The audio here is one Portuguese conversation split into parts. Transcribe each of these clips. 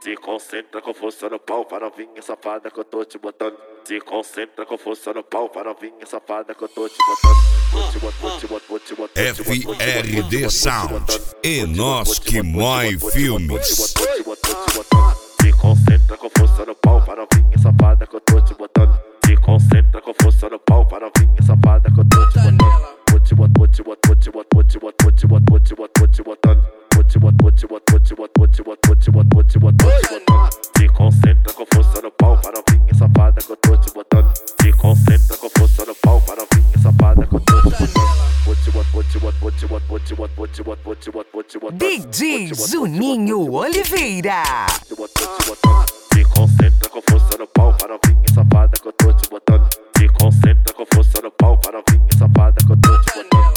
Se concentra com força no pau, para novinha safada que eu tô te botando. Se concentra com força no pau, para novinha safada que eu tô te botando. FRD Sound, Enoski Moi Filmes. Se concentra com força no pau, para novinha safada que eu tô te botando. Se concentra com força no pau, para novinha safada que eu tô te botando. Se concentra com força no pau, para novinha safada que eu tô te botando. Se concentra com força no pau, para novinha safada que eu tô te botando. DJ Juninho Oliveira. Se concentra com força no pau, para novinha safada que eu tô te botando. Se concentra com força no pau, para novinha safada que eu tô te botando.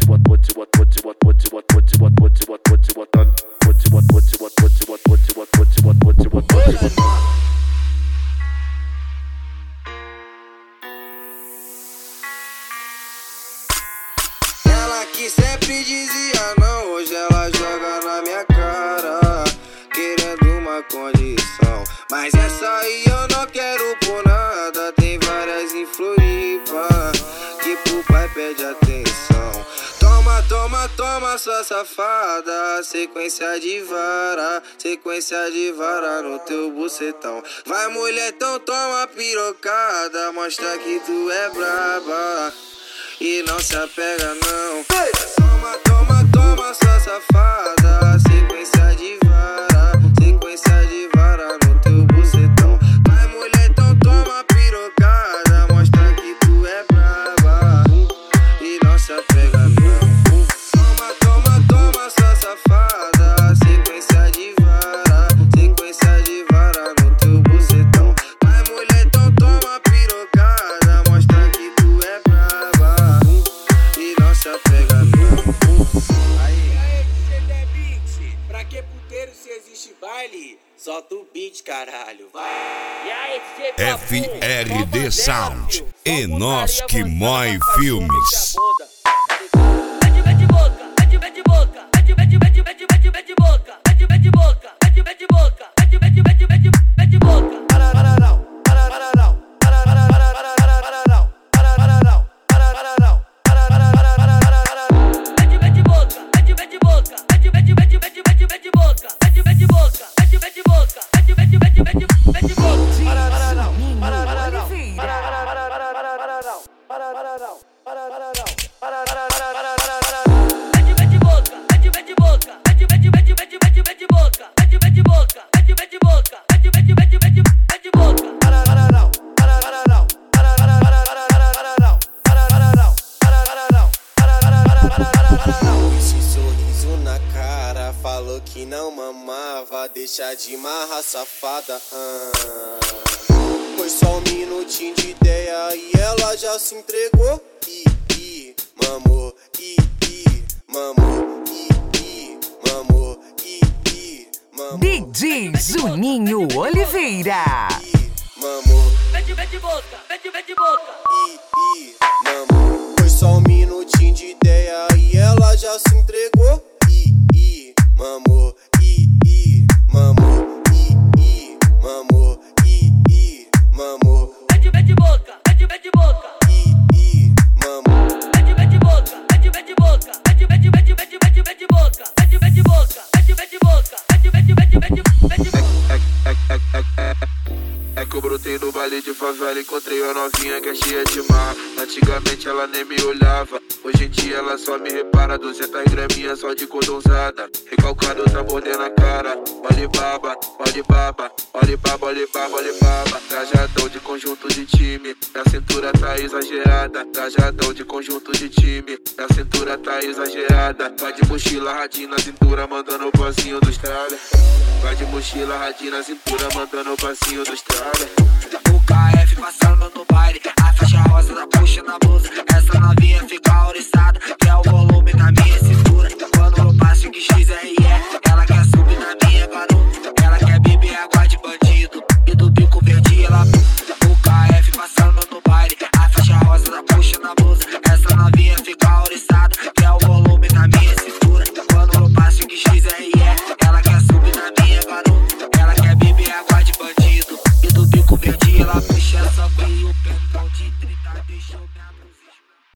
Ela que sempre dizia não, hoje ela joga na minha cara, querendo uma condição. Mas essa aí eu não quero por nada. Tem várias em Floripa que pro pai pede atenção. Toma, toma, toma, sua safada. Sequência de vara no teu bucetão. Vai, mulher, então toma pirocada. Mostra que tu é braba e não se apega não. Toma, toma, toma, sua safada. Sequência de vara no teu bucetão. Vai, mulher, então toma pirocada. Mostra que tu é braba e não se apega não. Toma, toma, toma, sua safada. Sequência de vara no teu bucetão. Vai, mulher, então toma pirocada. Mostra que tu é braba e não se apega não. Aí, DJ Beat, pra que puteiro se existe baile? Solta o beat, caralho, vai. E aí, DJ FRD Sound, Enoski Moi Filmes. Mete boca, mete boca, mete boca, mete boca, mete boca, mete boca, mete boca. Falou que não mamava, deixa de marra, safada. Foi só um minutinho de ideia e ela já se entregou. Mamou, mamou, mamou, mamou. DJ Juninho Oliveira. Mamou, Mete boca, mete boca. Mamou. Foi só um minutinho de ideia e ela já se entregou. Mamou, mamou, mamou, mamou. Mete boca, mete boca. Mamou. Mete boca, mete boca, mete boca, mete boca, mete boca. É que eu brotei no baile de favela, encontrei uma novinha que é cheia de mar. Antigamente ela nem me olhava, hoje em dia ela só me repara. 200 graminhas só de condonzada, recalcado tá mordendo a cara. Olhe baba, olhe baba, olhe baba, olhe baba, olhe baba. Trajadão de conjunto de time, na cintura tá exagerada. Trajadão de conjunto de time, na cintura tá exagerada. Vai de mochila radinho na cintura, mandando o passinho dos tralha. Vai de mochila radinho na cintura, mandando o passinho dos tralha. O KF passando no baile, a faixa rosa da puxa na blusa. Essa novinha